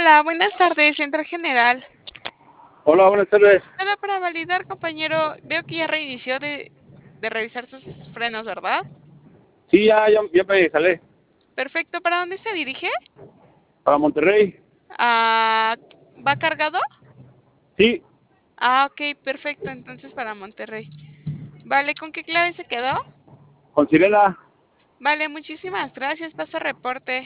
Hola, buenas tardes, Central General. Hola, buenas tardes. Solo para validar, compañero, veo que ya reinició de revisar sus frenos, ¿verdad? Sí, ya me salé. Perfecto, ¿para dónde se dirige? Para Monterrey. Ah, ¿va cargado? Sí, Ah, ok, perfecto, entonces para Monterrey. Vale, ¿con qué clave se quedó? con Sirena. Vale, muchísimas gracias, paso reporte.